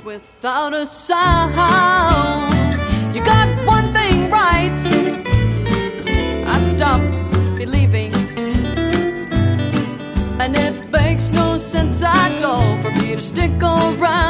without a sound. You got one thing right, I've stopped believing, and it makes no sense at all for me to stick around.